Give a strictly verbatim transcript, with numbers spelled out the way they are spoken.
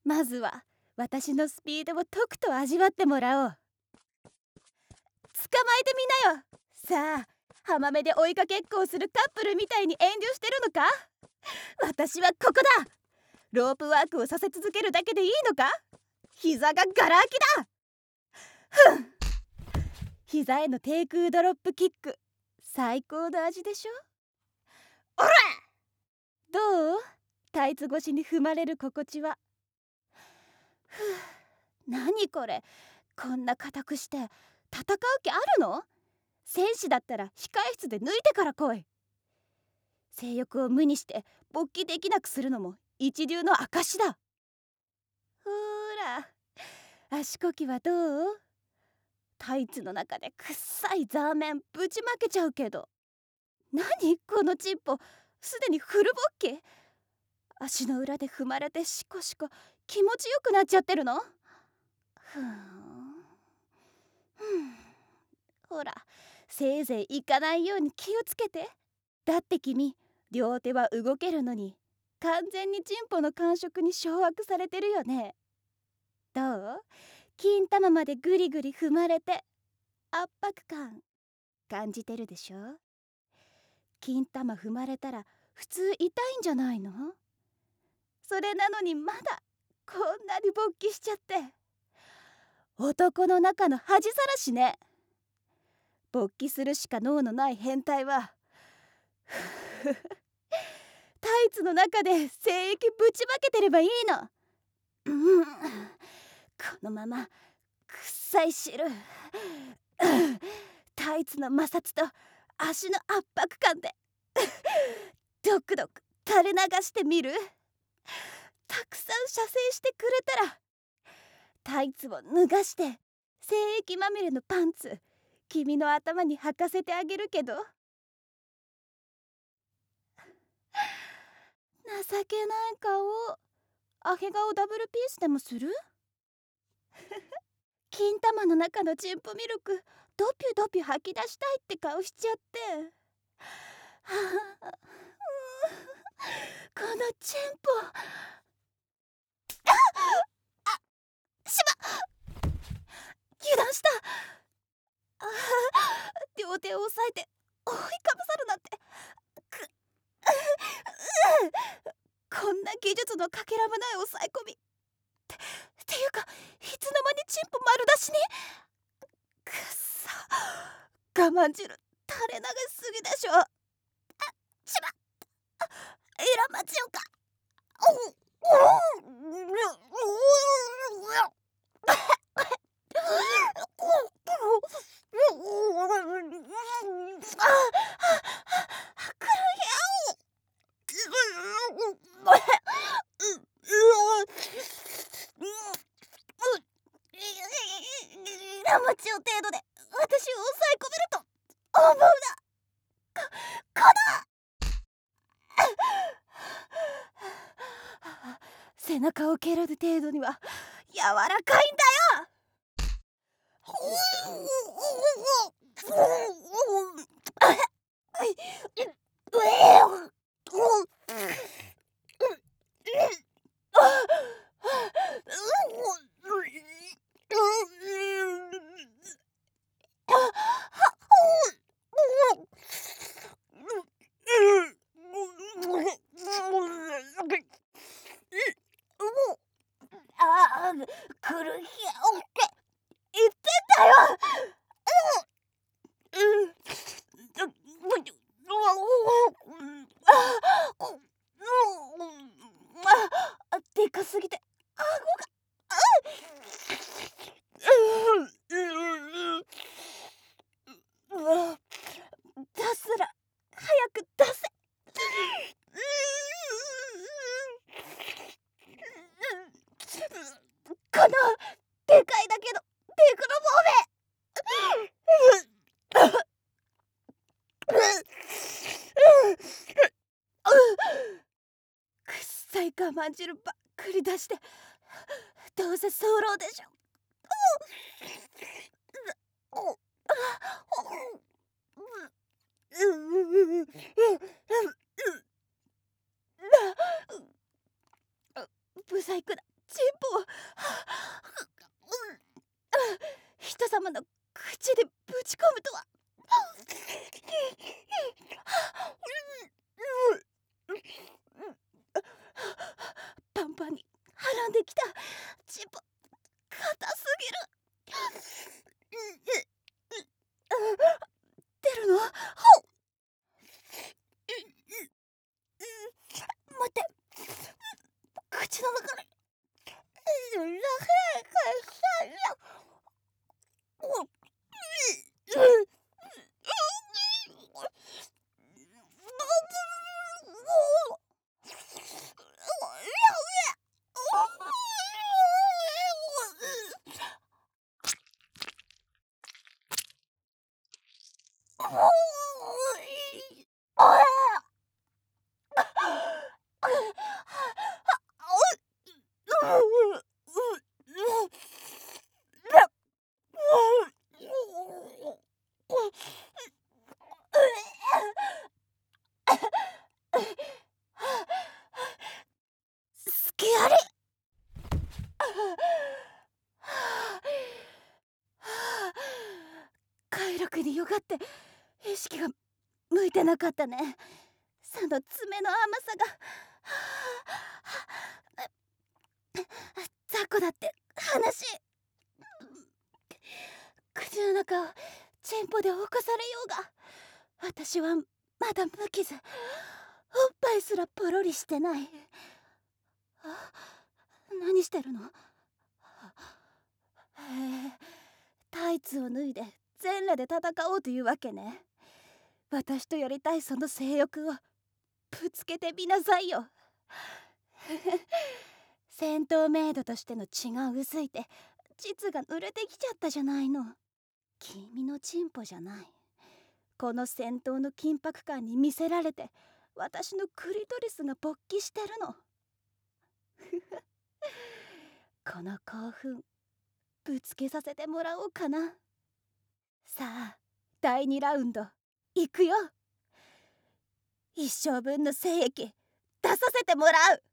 まずは私のスピードをとくと味わってもらおう。捕まえてみなよ。さあ、浜辺で追いかけっこをするカップルみたいに遠慮してるのか。私はここだ。ロープワークをさせ続けるだけでいいのか。膝がガラ空きだ。ふん。膝への低空ドロップキック、最高の味でしょ。おら、どう？タイツ越しに踏まれる心地は。ふう、何これ、こんな硬くして戦う気あるの？戦士だったら控え室で抜いてから来い。性欲を無にして勃起できなくするのも一流の証だ。ほら、足こきはどう？タイツの中でくっさいザーメンぶちまけちゃうけど。何このチンポ、すでにフル勃起。足の裏で踏まれてシコシコ気持ちよくなっちゃってるの。ふーん、ふん、ほら、せいぜい行かないように気をつけて。だって君、両手は動けるのに完全にチンポの感触に掌握されてるよね。どう？金玉までグリグリ踏まれて圧迫感感じてるでしょ。金玉踏まれたら普通痛いんじゃないの？それなのにまだこんなに勃起しちゃって。男の中の恥さらしね。勃起するしか脳のない変態はタイツの中で精液ぶちまけてればいいの。うん、このままくっさい汁タイツの摩擦と足の圧迫感でドクドク垂れ流してみる。たくさん射精してくれたらタイツを脱がして精液まみれのパンツ君の頭に履かせてあげるけど。情けない顔。アヘ顔ダブルピースでもする？金玉の中のチンポミルクドピュドピュ吐き出したいって顔しちゃって。はあ、このチンポ。ああ、しま、油断した。あ、両手を押さえて覆いかぶさるなんて。くこんな技術のかけらもない抑え込みってっていうか、いつの間にチンポ丸出しに。くっそ、我慢汁垂れ流しすぎでしょ。あ、しま、エラマチオか。ラマチオ程度で私を抑え込めると思うな。この背中を蹴る程度には柔らかいんだよ。あ、苦しいって言ってんだよ。でかすぎて顎が出すら早く出せ。このでかいだけのデクロボーくっさい我慢汁ばっかり出して、どうせ早漏でしょ。ブサイクなチンポを人様の口でぶち込むとは。パンパンにはらんできたチンポ、硬すぎる。出るの？待って、口の中にすきあり。快楽によがって意識が向いてなかったね。その爪の甘さが雑魚だって話。口の中をチンポで侵されようが私はまだ無傷。おっぱいすらポロリしてない。あ、何してるの？へえ、タイツを脱いで全裸で戦おうというわけね。私とやりたいその性欲をぶつけてみなさいよ。戦闘メイドとしての血が薄いて膣が濡れてきちゃったじゃないの。君のチンポじゃない。この戦闘の緊迫感に見せられて私のクリトリスが勃起してるの。この興奮ぶつけさせてもらおうかな。さあだいにラウンドいくよ。一生分の精液出させてもらう。